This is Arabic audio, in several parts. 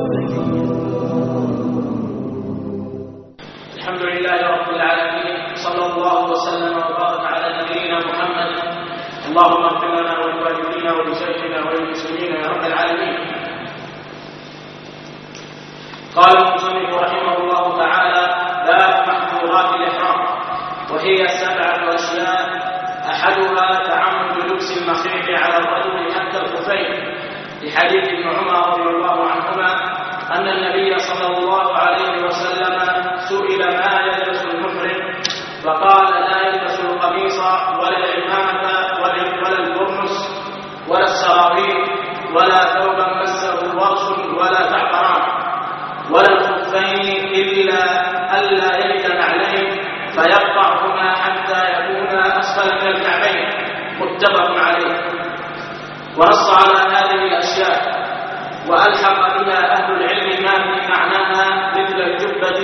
الحمد لله رب العالمين، صلى الله وسلم وبارك على نبينا محمد. اللهم اغفر لنا ولوالدينا ولشيخنا وللمسلمين يا رب العالمين. قال المصنف رحمه الله تعالى: باب محظورات الإحرام، وهي 7 أشياء، أحدها تعمد لبس المخيط على الرجل حتى الخفين، لحديث ابن عمر رضي الله عنهما أن النبي صلى الله عليه وسلم سئل ما يلبس المحرم فقال: لا يلبس القميص ولا العمامة ولا البرنس ولا السراويل ولا ثوبا مسه ورش ولا زعفران ولا الخفين إلا ألا يجد نعلين فيقطعهما حتى يكون أسفل من الكعبين، متفق عليه. ونص على هذه الأشياء وألحق بها أهل العلم ما في معناها مثل الجبة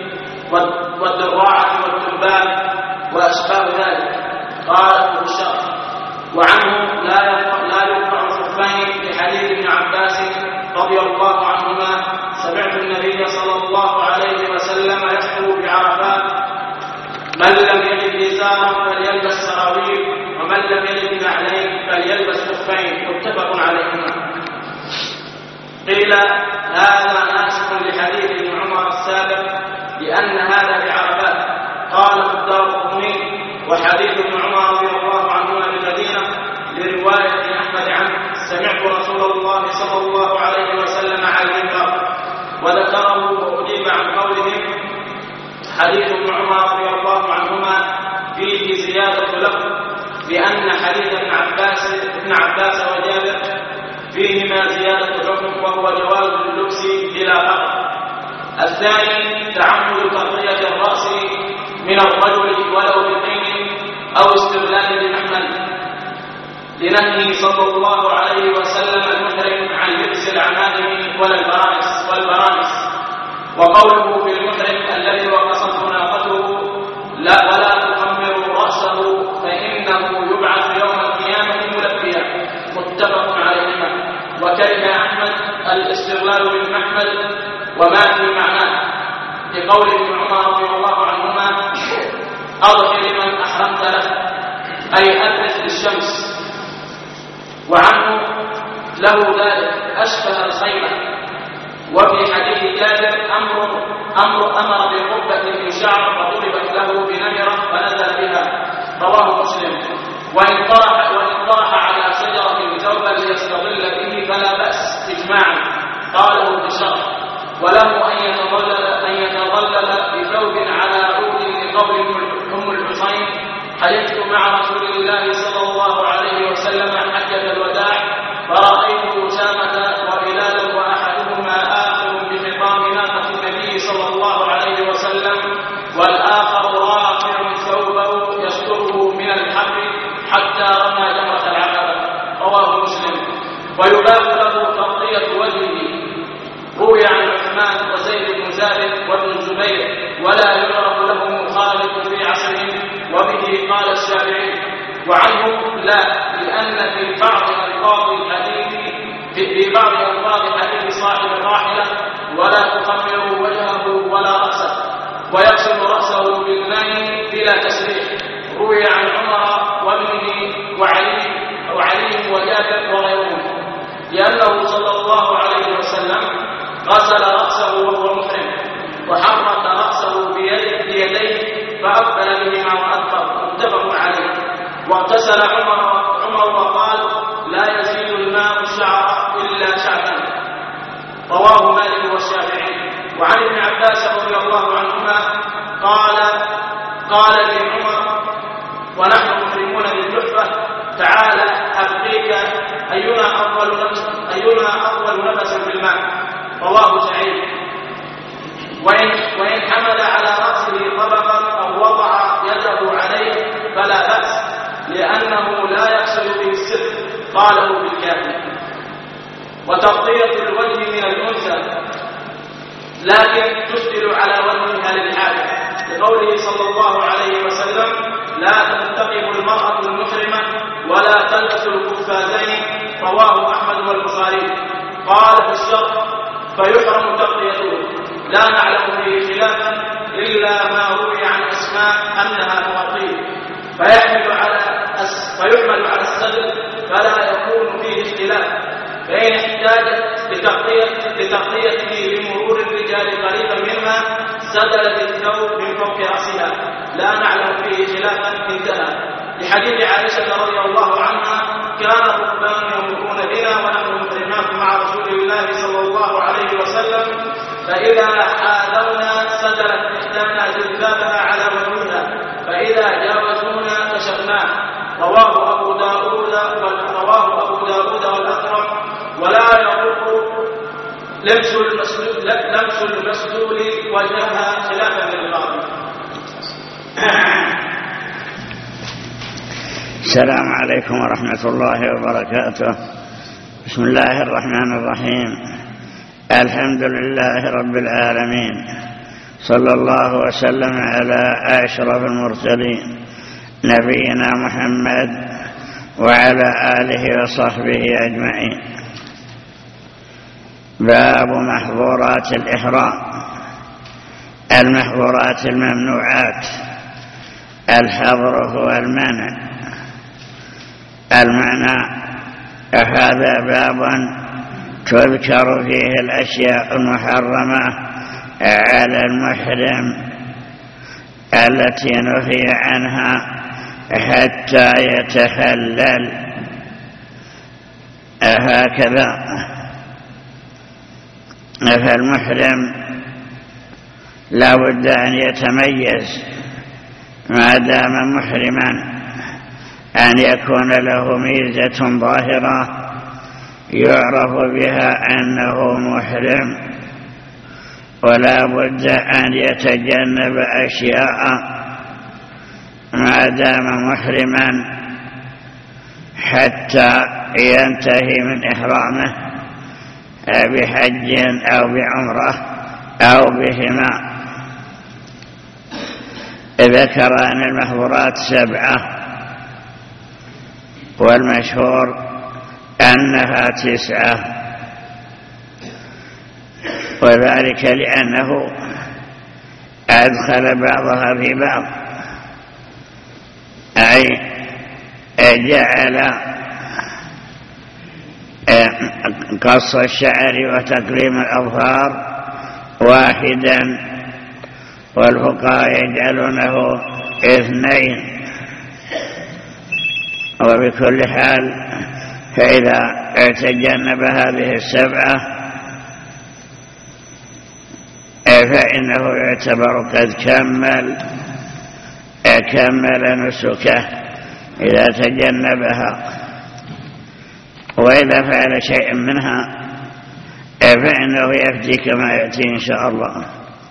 والدراعة والتربان وأشباه ذلك. قال ابن الشرح: وعنه لا يقطع الخفين لحديث ابن عباس رضي الله عنهما: سمعت النبي صلى الله عليه وسلم يخطب بعرفات: من لم يجد إزارا فليلبس سراويل، ومن لم يجد نعلين فليلبس خفين، متفق عليهما. قيل هذا ناسخ لحديث ابن عمر السابق لأن هذا بعرفات. قال الدارقطني: وحديث ابن عمر رضي الله عنهما بالمدينة لرواية أحمد عنه: سمعت رسول الله صلى الله عليه وسلم على المنبر. وذكره وأجيب عن قولهم: حديث ابن عمر رضي الله عنهما فيه زيادة لفظ، لأن حديث ابن عباس وجابر فيهما زيادة حكم، وهو جواز اللبس بلا فقر. الثاني تعمد تغطية الرأس من الرجل ولو بطين أو استغلال بمحمل، لنهي صلى الله عليه وسلم المحرم عن لبس العمائم والبرانس. وقوله في المحرم الذي وقصته ناقته: لا ولا تخمر رأسه فإنه يبعث يوم القيامة ملبيا، متفق عليهما. وكره أحمد الاستغلال بالمحمل وما في معناه، لقول ابن عمر رضي الله عنهما: أضحي لمن أحرمت له، أي أدرس للشمس. وعنه له ذلك أشبه الخيمة. وفي حديث جابر أمر بقبة من شعر فضربت له بنمرة فنزل بها، رواه مسلم. وإن طرح على شجرة ثوبا ليستظل به فلا بأس إجماعا، قاله في الشرح. وله أن يتظلل بثوب على عود لقول أم الحسين: حججت مع رسول الله صلى الله عليه وسلم حجة الوداع فرأيت أسامة وبلالا وأحدهما آخر بخطام ناقة النبي صلى الله عليه وسلم والآخر رافع ثوبه يستره من الحر حتى رمى جمرة العقبة، رواه مسلم. ويباح له تغطية وجهه، روي عن عثمان وزيد بن ثابت وابن الزبير، ولا يعرف له مخالف في عصرهم، وبه قال الشافعي. وعنه لا، لأن في بعض ألفاظ حديث صاحب الراحلة: ولا تخمر وجهه ولا رأسه، ويغسل رأسه بالماء بلا تسريح، روي عن عمر وابنه وعلي وجابر وغيرهم، لأنه صلى الله عليه وسلم غسل رأسه وهو محرم، وحرك رأسه بيديه فأقبل بهما وأدبر، متفق عليه. واغتسل عمر وقال: لا يزيد الماء الشعر إلا شعبا، رواه مالك والشافعي. وعن ابن عباس رضي الله عنهما قال لعمر ونحن محرمون بالجحفة: تعالى أبقيك أينا أول نفس في الماء، رواه سعيد. وإن حمل على رأسه طبقا أو وضع يده عليه فلا بأس، لأنه لا يقصد به السر، قاله بالكافي. وتغطية الوجه من الأنثى لكن تسدل على وجهها للحاجة، لقوله صلى الله عليه وسلم: لا تنتقب المرأة المحرمة ولا تلبس القفازين، رواه أحمد والبخاري. قال في الشرح: فيحرم تغطيته. لا نعلم فيه خلافا إلا ما روي عن أسماء أنها تغطيه، فيحمل على السدل فلا يكون فيه اختلاف. فإن احتاجت لتغطيته لمرور الرجال قريبا منها سدلت الثوب من فوق رأسها، لا نعلم فيه خلافا. انتهى. لحديث عائشة رضي الله عنها: كان الركبان يمرون بنا ونحن محرمات مع رسول الله صلى الله عليه وسلم، فإذا حاذونا سدلت إحدانا جلبابها على وجهها، فإذا جاوزونا كشفناه. رواه أبو داود والأكرم. ولا يضر لمس المسدول وجهها خلافا للغالب. السلام عليكم ورحمة الله وبركاته. بسم الله الرحمن الرحيم. الحمد لله رب العالمين، صلى الله وسلم على أشرف المرسلين نبينا محمد وعلى آله وصحبه أجمعين. باب محظورات الإحرام. المحظورات الممنوعات. الحظر هو المنع. المعنى: هذا باب تذكر فيه الأشياء المحرمة على المحرم التي نهي عنها حتى يتخلل. هكذا فالمحرم لا بد أن يتميز ما دام محرما، أن يكون له ميزة ظاهرة يعرف بها أنه محرم، ولا بد أن يتجنب أشياء ما دام محرما حتى ينتهي من إحرامه بحج أو بعمرة أو بهما. ذكر أن المحظورات 7، والمشهور أنها 9، وذلك لأنه أدخل بعضها في بعض، أي جعل قص الشعر وتقليم الأظفار واحدا، والفقهاء يجعلونه 2. وبكل حال فإذا تجنب هذه 7 فإنه يعتبر قد كمل نسكه إذا تجنبها. وإذا فعل شيء منها فإنه يفدي كما يأتي إن شاء الله.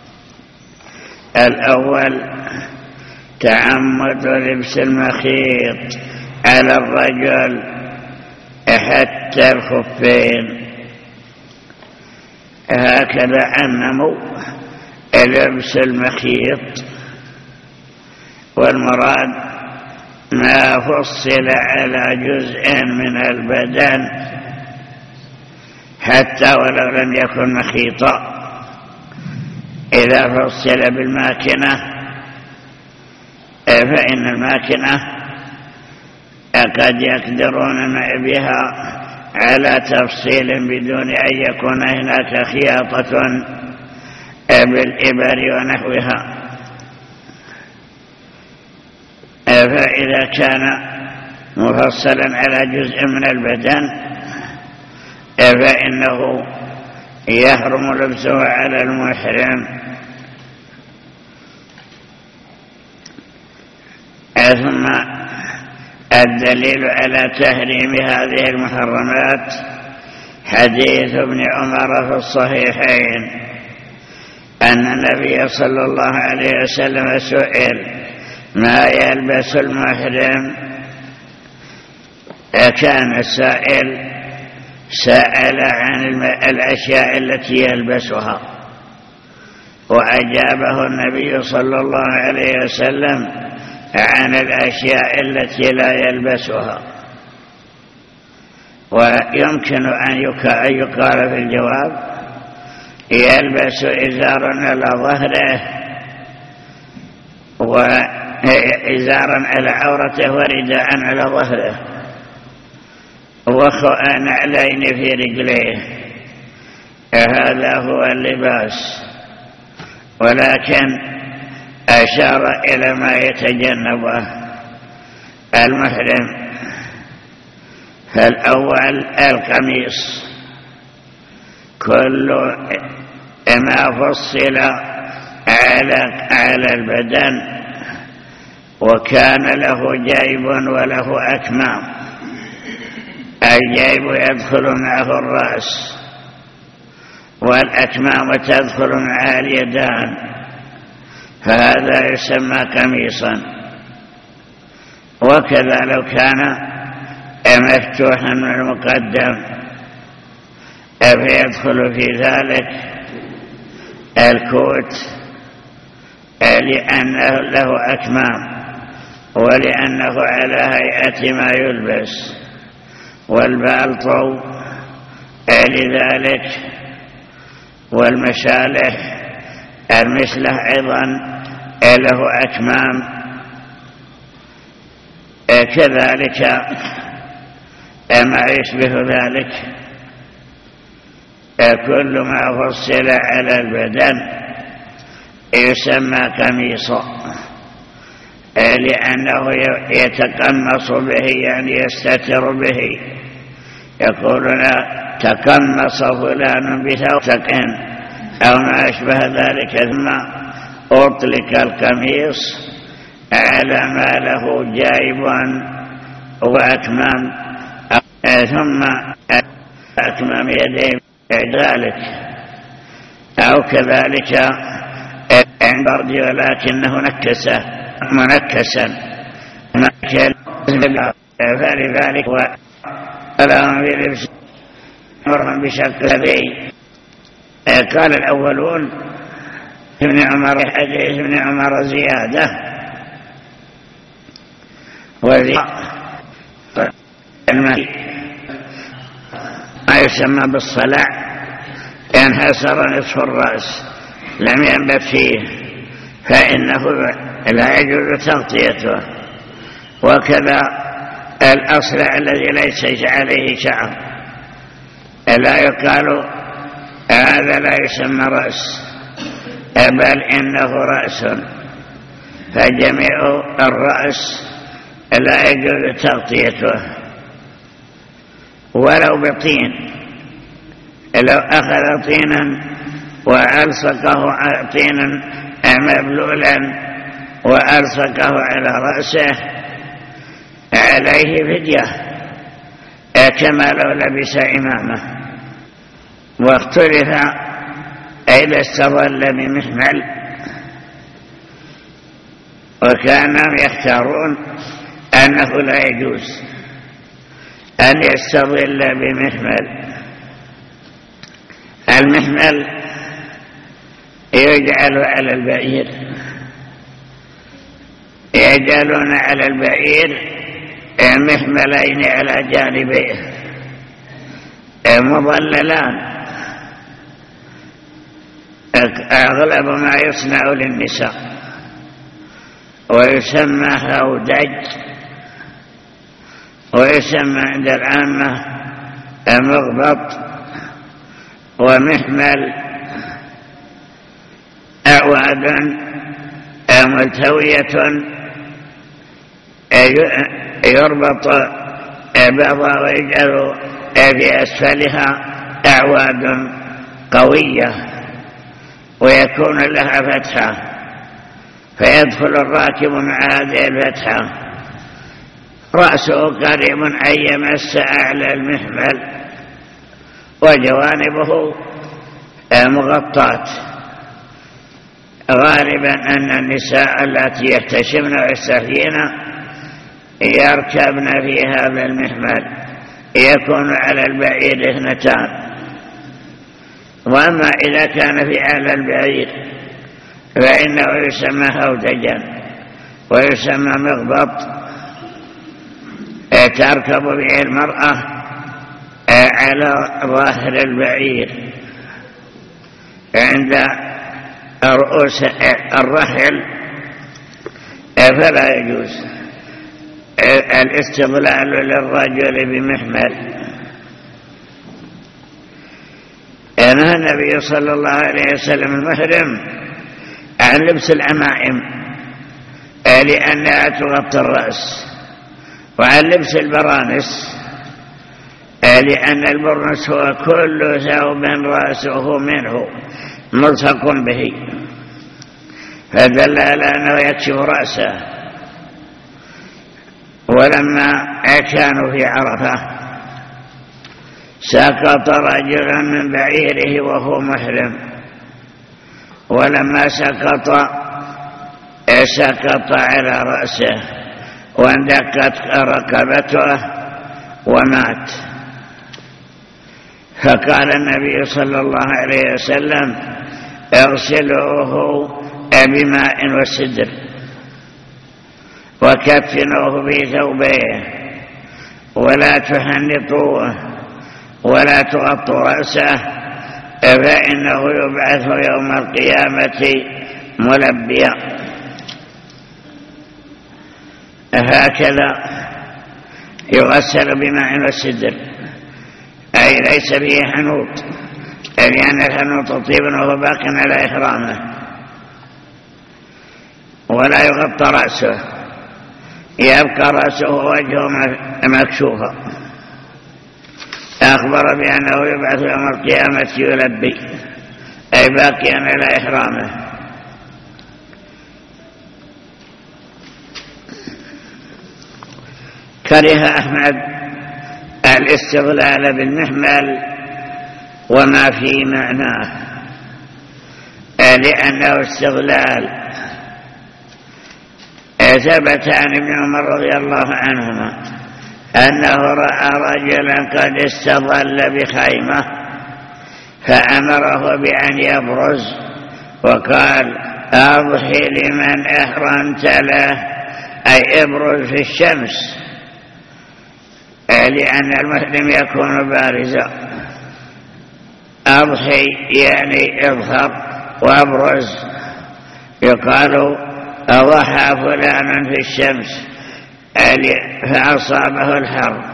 الأول: تعمد لبس المخيط على الرجل حتى الخفين. هكذا أنمو لبس المخيط، والمراد ما فصل على جزء من البدن حتى ولو لم يكن مخيطا. إذا فصل بالماكنة فإن الماكنة قد يقدرون بها على تفصيل بدون أن يكون هناك خياطة بالإبر ونحوها. فإذا كان مفصلا على جزء من البدن فإنه يحرم لبسه على المحرم. ثم الدليل على تحريم هذه المحرمات حديث ابن عمر في الصحيحين أن النبي صلى الله عليه وسلم سئل ما يلبس المحرم، كان السائل سأل عن الأشياء التي يلبسها، وأجابه النبي صلى الله عليه وسلم عن الأشياء التي لا يلبسها. ويمكن أن يقال في الجواب يلبس إزارا على ظهره وإزارا على عورته ورداء على ظهره ونعلين في رجليه. هذا هو اللباس. ولكن أشار إلى ما يتجنبه المحرم. فالأول القميص، كل ما فصل على البدن وكان له جيب وله أكمام. الجيب يدخل معه الرأس والأكمام تدخل معها اليدان، فهذا يسمى قميصا. وكذا لو كان مفتوحا من المقدم فيدخل في ذلك الكوت لأنه له أكمام ولأنه على هيئة ما يلبس، والبالطو لذلك، والمشالح المسلح أيضا له أكمام. كذلك ما يشبه ذلك كل ما فصل على البدن يسمى قميصا، لأنه يتقمص به، يعني يستتر به. يقولون تقمص فلان بثوب أو ما أشبه ذلك، ثم أطلق القميص على ما له جيب وأكمام، ثم أكمام يديه ذلك. أو كذلك البرد ولكنه منكسا فلذلك ولهم في لبس مرهم بشكل ذي. قال الأولون ابن عمر، حديث ابن عمر زيادة، ما يسمى بالصلع ينحسر نصف الرأس لم ينبت فيه، فإنه لا يجوز تغطيته. وكذا الأصلع الذي ليس عليه شعر لا يقال هذا لا يسمى رأس، بل إنه رأس، فجميع الرأس لا يجوز تغطيته ولو بطين. لو أخذ طينا وألصقه طينا مبلولا وألصقه على رأسه عليه فدية كما لو لبس إمامه. واختلف إذا استظل بمحمل، وكانوا يختارون أنه لا يجوز أن يستظل بمحمل. المحمل يجعل على البعير، يجعلون على البعير محملين على جانبيه مظللان، أغلب ما يصنع للنساء، ويسمى هودج، ويسمى عند العامة مغبط. ومحمل أعواد ملتوية يربط بعضها ويجعل في أسفلها أعواد قوية ويكون لها فتحة، فيدخل الراكب مع هذه الفتحة رأسه قريب أن يمس أعلى المحمل وجوانبه مغطاة. غالبا أن النساء التي يحتشمن ويستحيين يركبن في هذا المحمل، يكون على البعير 2. وأما إذا كان في أعلى البعير فإنه يسمى هودجا ويسمى مغبط، تركب به المرأة على ظاهر البعير، عند رؤوس الرحل فلا يجوز الاستظلال للرجل بمحمل. نهى النبي صلى الله عليه وسلم المحرم عن لبس العمائم لأنها تغطي الرأس، وعن لبس البرانس لأن البرنس هو كل ثوب رأسه منه ملصق به، فدل على أنه يكشف رأسه. ولما كانوا في عرفة سقط رجلا من بعيره وهو محرم، ولما سقط على رأسه واندقت رقبته ومات. فقال النبي صلى الله عليه وسلم: اغسلوه بماء وسدر وكفنوه في ثوبيه ولا تحنطوه ولا تغطوا رأسه، فإنه يبعث يوم القيامة ملبيا. هكذا يغسل بماء وسدر، أي ليس فيه حنوط، لأن الحنوط طيب وهو باق على إحرامه. ولا يغطى رأسه، يبقى رأسه ووجهه مكشوفا. أخبر بأنه يبعث يوم القيامة يلبي، أي باقيا على إحرامه. كره أحمد الاستغلال بالمحمل وما في معناه، لأنه استغلال. ثبت عن ابن عمر رضي الله عنهما أنه رأى رجلا قد استظل بخيمة فأمره بأن يبرز، وقال: أضحي لمن أحرمت له، أي ابرز في الشمس، لأن المحرم يكون بارزا. أضحي يعني اظهر وابرز. يقال: أضحى فلان في الشمس فأصابه الحر.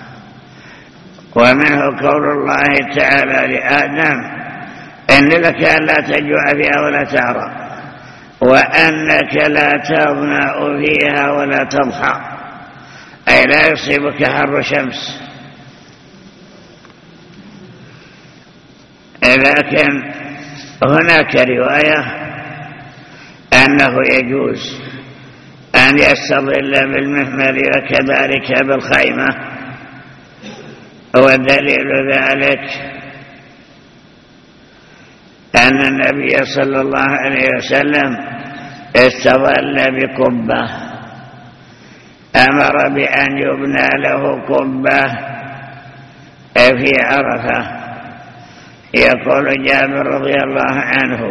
ومنه قول الله تعالى لآدم: إن لك أن لا تجوع فيها ولا تعرى، وأنك لا تظمأ فيها ولا تضحى، أي لا يصيبك حر شمس. لكن هناك رواية أنه يجوز أن يستظل بالمحمل وكذلك بالخيمة، ودليل ذلك أن النبي صلى الله عليه وسلم استظل بقبة، أمر بأن يبنى له قبة في عرفة. يقول جابر رضي الله عنه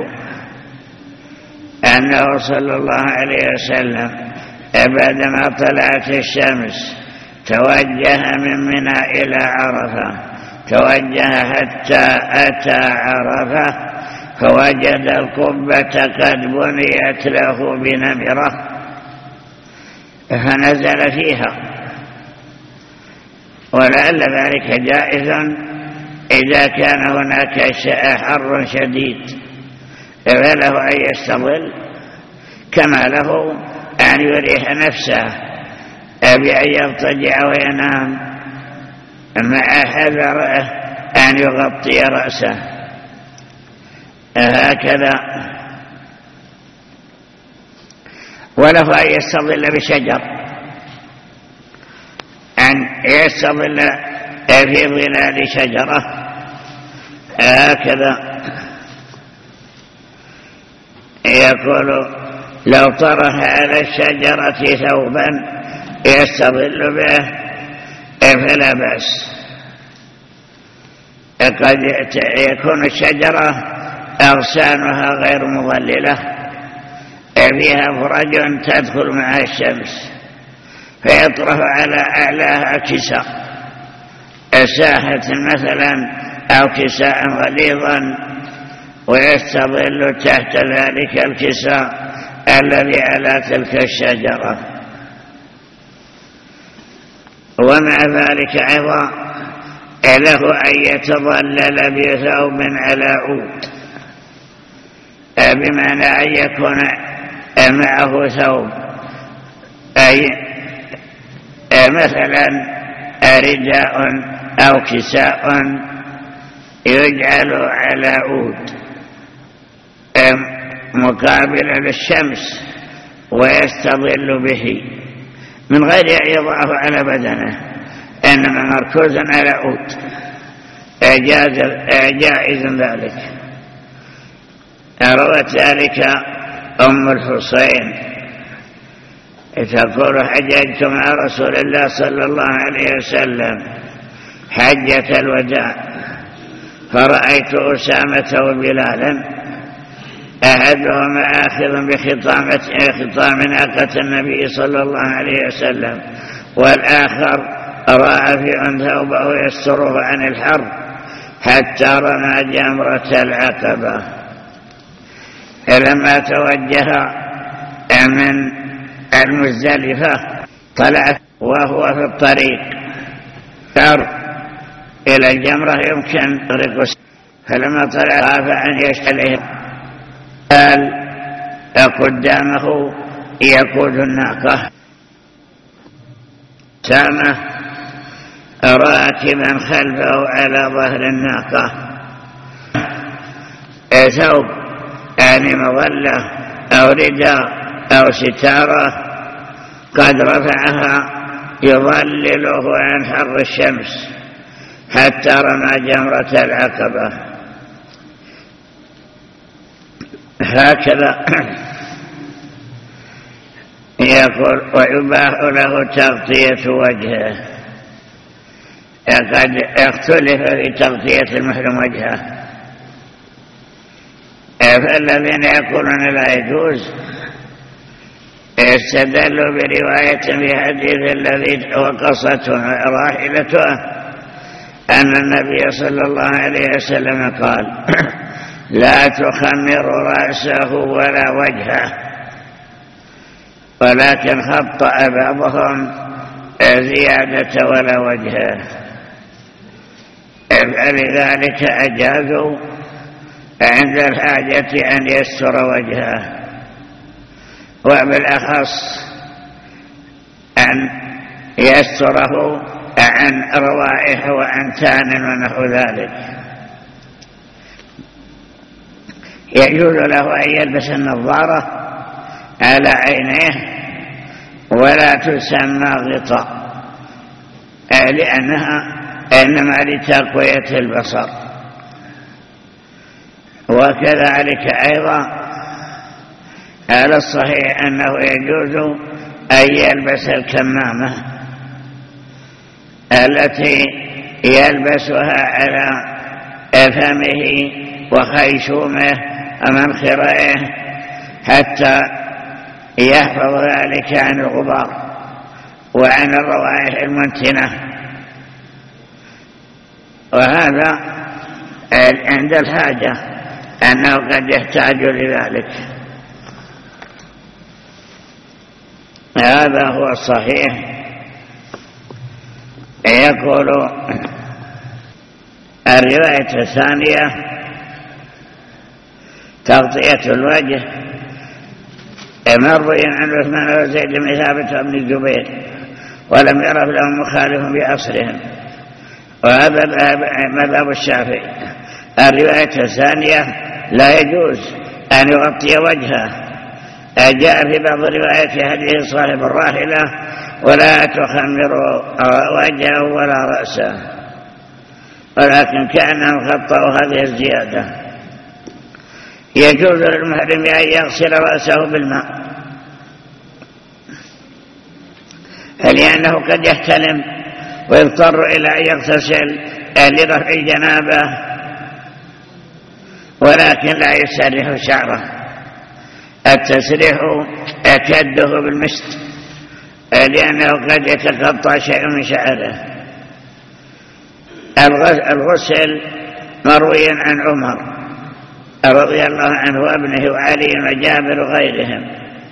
أنه صلى الله عليه وسلم بعدما طلعت الشمس توجه من منى إلى عرفة، توجه حتى أتى عرفة فوجد القبة قد بنيت له بنمرة فنزل فيها. ولعل ذلك جائز إذا كان هناك حر شديد، فله أن يستظل، كما له أن يريح نفسه بأن يضطجع وينام، مع حذره أن يغطي رأسه. هكذا. وله أن يستظل بشجر، أن يستظل في ظلال شجرة. هكذا يقول: لو طرح على الشجرة ثوبا يستظل به فلا بأس. قد يكون الشجرة أغصانها غير مظللة، فيها فرج تدخل مع الشمس، فيطرح على أعلاها كساء، ساحة مثلا أو كساء غليظا ويستظل تحت ذلك الكساء الذي على تلك الشجرة. ومع ذلك أيضا له أن يتظلل بثوب على عود، بمعنى أن يكون معه ثوب، أي مثلا رداء أو كساء يجعل على عود مقابل للشمس ويستظل به من غير أن يضعه على بدنه، إنما مركوزا على عود، جائز ذلك. روت ذلك أم الحسين تقول: حججت مع رسول الله صلى الله عليه وسلم حجة الوداع، فرأيت أسامة وبلالا أحدهما آخذ بخطام ناقة النبي صلى الله عليه وسلم، والآخر رافع ثوبه يستره عن الحر حتى رمى جمرة العقبة. لما توجه من المزدلفة طلع وهو في الطريق إلى الجمرة يمكن رقص، فلما طلع خاف أن يشتله، قال قدامه يقود الناقة، سامة راكبا خلفه على ظهر الناقة ثوب، يعني مظلة أو رداء أو ستارة قد رفعها يظلله عن حر الشمس حتى رمى جمرة العقبة. هكذا يقول: ويباح له تغطية وجهه. قد اختلف في تغطية المحرم وجهه، فالذين يقولون لا يجوز استدلوا برواية في حديث الذي وقصته راحلته أن النبي صلى الله عليه وسلم قال: لا تخمر رأسه ولا وجهه، ولكن خطأ بعضهم زيادة ولا وجهه، فلذلك أجازوا عند الحاجة أن يستر وجهه، وبالأخص أن يستره عن روائح وأنتان ونحو ذلك. يجوز له أن يلبس النظارة على عينيه ولا تسمى غطاء، لأنها إنما لتقوية البصر. وكذلك أيضا على الصحيح أنه يجوز أن يلبس الكمامة التي يلبسها على فمه وخيشومه ومنخريه حتى يحفظ ذلك عن الغبار وعن الروائح المنتنة. وهذا عند الحاجة أنه قد يحتاج لذلك. هذا هو الصحيح. يقول الرواية الثانية تغطية الوجه، مروي عن عثمان وزيد بن ثابت وابن الزبير ولم يعرف لهم مخالف بأصلهم، وهذا مذهب الشافعي. الرواية الثانية لا يجوز أن يغطي وجهه، جاء في بعض الروايات في حديث صاحب الراحلة: ولا تخمر وجهه ولا رأسه، ولكن كأنهم خطأوا هذه الزيادة. يجوز للمحرم أن يغسل رأسه بالماء، لأنه قد يحتلم ويضطر إلى أن يغتسل لرفع الجنابة، ولكن لا يسرح شعره. التسريح كده بالمشط، لأنه قد يتقطع شيء من شعره. الغسل مروي عن عمر رضي الله عنه وابنه وعلي وجابر وغيرهم.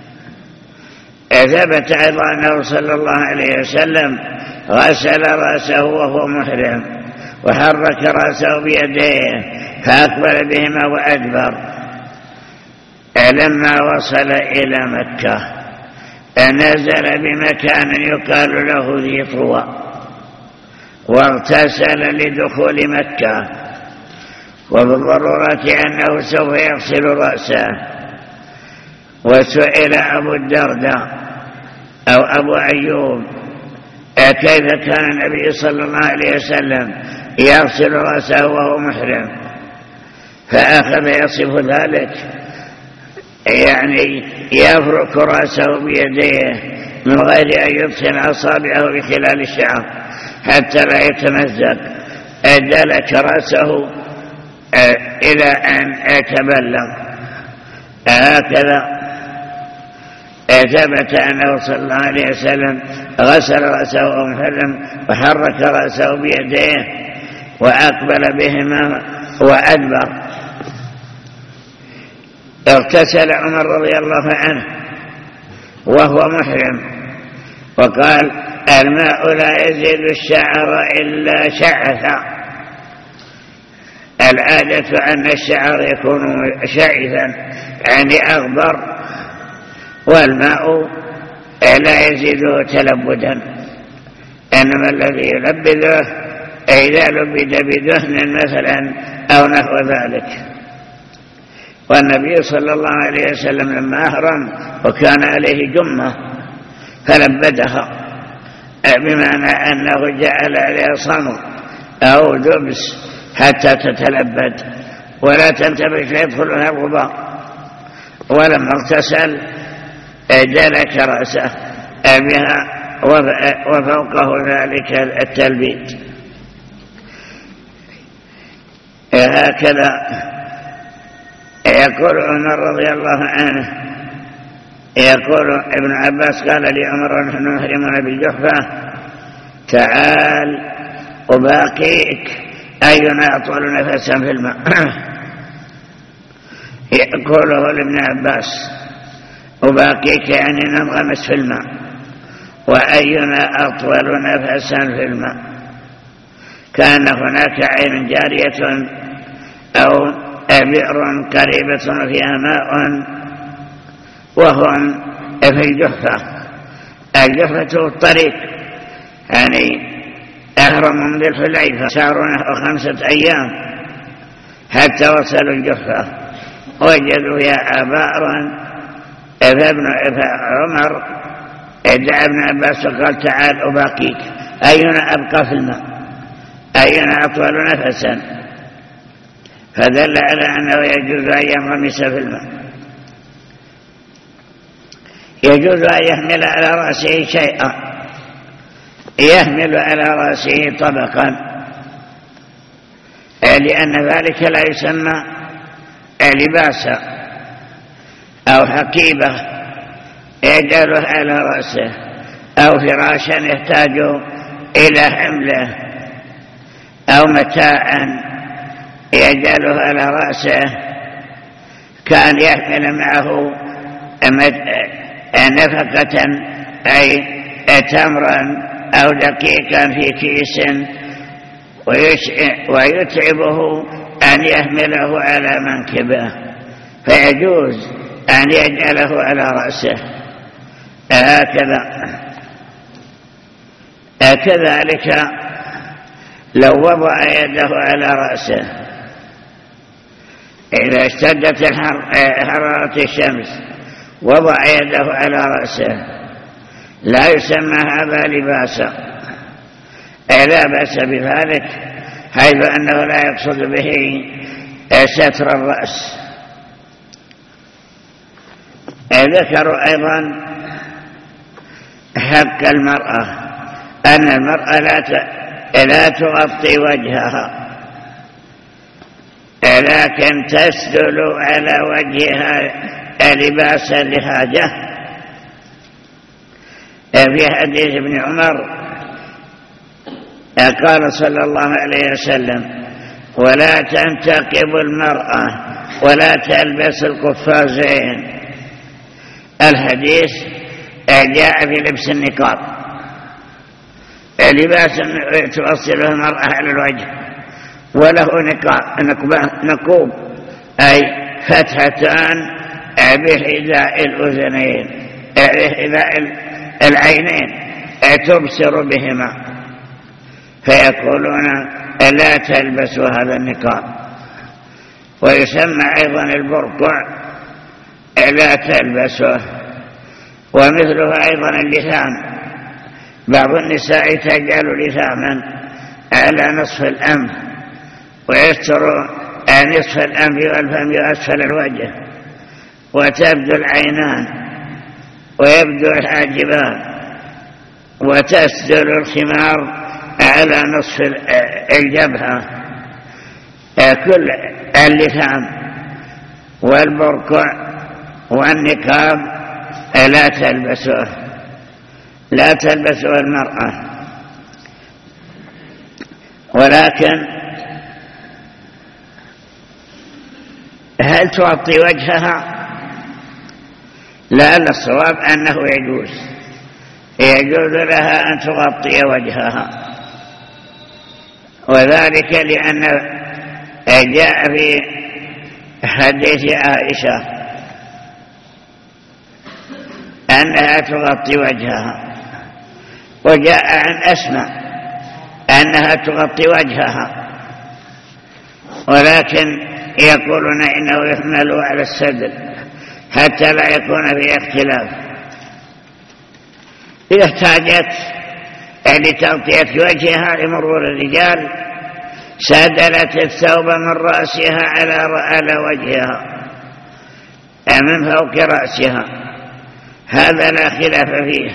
ثبت أيضا أنه صلى الله عليه وسلم غسل رأسه وهو محرم وحرك رأسه بيديه فأقبل بهما وأدبر. لما وصل إلى مكة نزل بمكان يقال له ذي طوى واغتسل لدخول مكة، وبالضرورة أنه سوف يغسل رأسه. وسئل أبو الدرداء أو أبو أيوب كيف كان النبي صلى الله عليه وسلم يغسل رأسه وهو محرم، فأخذ يصف ذلك، يعني يفرك رأسه بيديه من غير أن يدخل أصابعه بخلال الشعر حتى لا يتمزق، دلك رأسه إلى أن يتبلغ. هكذا ثبت أنه صلى الله عليه وسلم غسل رأسه وهو محرم وحرك رأسه بيديه وأقبل بهما وأدبر. اغتسل عمر رضي الله عنه وهو محرم وقال: الماء لا يزيد الشعر إلا شعثا. العادة أن الشعر يكون شعثا يعني أغبر، والماء لا يزيده تلبدا، إنما الذي يلبده إذا لبد بدهن مثلا أو نحو ذلك. والنبي صلى الله عليه وسلم لما أحرم وكان عليه جمة فلبدها، بمعنى أنه جعل عليها صنو أو دبس حتى تتلبد ولا تنتبه فيدخلها الغبار. ولما اغتسل دلك رأسه بها وفوقه ذلك التلبيد. هكذا يقول عمر رضي الله عنه، يقول ابن عباس قال لي عمر ونحن محرمون بالجحفة: تعال أباقيك أينا أطول نفسا في الماء. يقوله لابن عباس: أباقيك يعني ننغمس في الماء، وأينا أطول نفسا في الماء. كان هناك عين جارية أو بئر قريبة فيها ماء وهم في الجحفة. الجحفة الطريق، يعني أهرم من ذي الحليفة ساروا نحو 5 أيام حتى وصلوا الجحفة، وجدوا يا أبارا. فابن عمر دعا ابن عباس وقال: تعال أباقيك أينا أبقى في الماء، أينا أطول نفسا، فدل على أنه يجوز أن ينغمس في الماء. يجوز أن يحمل على رأسه شيئا، يحمل على رأسه طبقا، لأن ذلك لا يسمى لباسا أو حقيبة يجعله على رأسه، أو فراشا يحتاج إلى حمله، أو متاعا يجعله على رأسه. كان يحمل معه نفقة أي تمرا أو دقيقا في كيس، ويتعبه أن يحمله على منكبه، فيجوز أن يجعله على رأسه هكذا. كذلك لو وضع يده على رأسه إذا اشتدت حرارة الشمس وضع يده على رأسه لا يسمى هذا لباسا، لا بأس بذلك، حيث أنه لا يقصد به ستر الرأس. ذكروا أيضا حق المرأة، أن المرأة لا تغطي وجهها، لكن تسدل على وجهها لباسا لحاجة. في حديث ابن عمر قال صلى الله عليه وسلم: ولا تنتقب المرأة ولا تلبس القفازين. الحديث جاء في لبس النقاب، لباس توصله المرأة على الوجه وله نقوب أي فتحتان بحذاء الأذنين بحذاء العينين تبصر بهما، فيقولون لا تلبسوا هذا النقاب. ويسمى أيضا البرقع لا تلبسه. ومثله أيضا اللثام، بعض النساء تجعل لثاما على نصف الأنف ويستر نصف الأنف والفم وأسفل الوجه، وتبدو العينان ويبدو الحاجبان، وتسدل الخمار على نصف الجبهة. كل اللثام والبرقع والنقاب لا تلبسه المرأة. ولكن هل تغطي وجهها؟ لعل الصواب أنه يجوز لها أن تغطي وجهها، وذلك لأن جاء في حديث عائشة أنها تغطي وجهها، وجاء عن أسماء أنها تغطي وجهها، ولكن يقولون إنه يحمل على السدل حتى لا يكون فيه اختلاف. إذا احتاجت لتغطية وجهها لمرور الرجال سدلت الثوب من رأسها على وجهها من فوق رأسها، هذا لا خلاف فيه.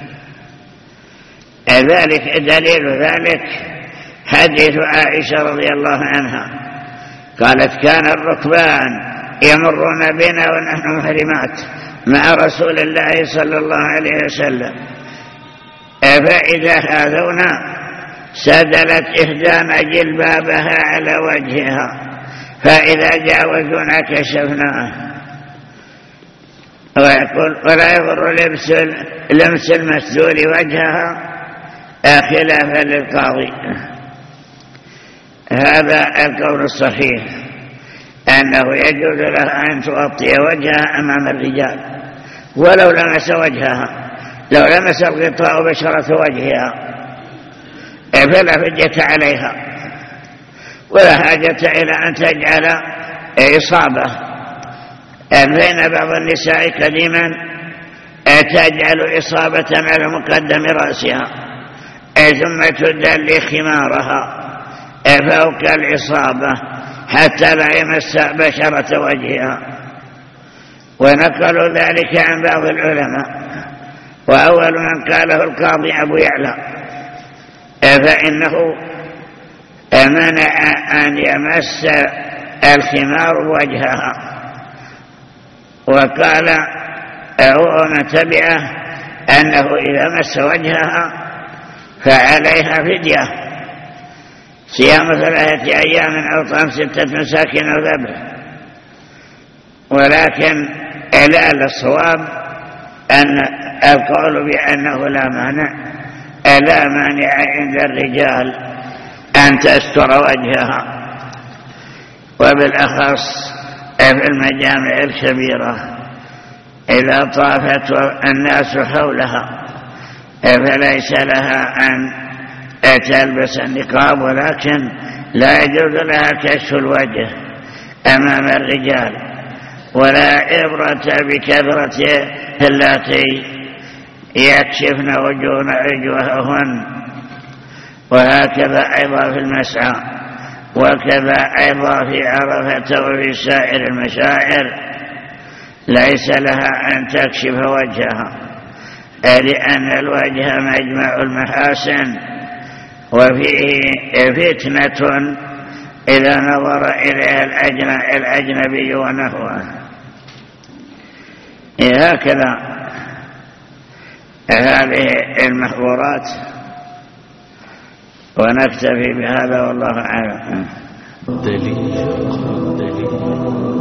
دليل ذلك حديث عائشة رضي الله عنها قالت كان الركبان يمرون بنا ونحن محرمات مع رسول الله صلى الله عليه وسلم، فإذا هذونا سدلت إحدانا جلبابها على وجهها، فإذا جاوزونا كشفناه. ويقول ولا يضر لمس المسدول وجهها خلافا للقاضي. هذا القول الصحيح أنه يجوز لها أن تغطي وجهها أمام الرجال ولو لمس وجهها، لو لمس الغطاء بشرة وجهها فلا حجة عليها ولا حاجة إلى أن تجعل إصابة. فإن بعض النساء قديما تجعل إصابة على مقدم رأسها ثم تدلي خمارها فوق الإصابة حتى لا يمس بشرة وجهها، ونقلوا ذلك عن بعض العلماء، وأول من قاله القاضي أبو يعلى، فإنه منع أن يمس الخمار وجهها، وقال ومن تبعه أنه إذا مس وجهها فعليها فدية صيام 3 أيام أو طعام 6 مساكين أو ذبح. ولكن لعل الصواب أن القول بأنه لا مانع عند الرجال أن تستر وجهها، وبالأخص في المجامع الكبيرة إذا طافت الناس حولها فليس لها أن تلبس النقاب، ولكن لا يجوز لها كشف الوجه أمام الرجال، ولا عبرة بكثرة اللاتي يكشفن وجوههن. وهكذا أيضا في المسعى، وكذا أيضا في عرفة وفي سائر المشاعر ليس لها أن تكشف وجهها، لأن الوجه مجمع المحاسن وفيه فتنة إذا نظر إليها الأجنبي ونحوه. هكذا هذه المحظورات، ونكتفي بهذا والله أعلم.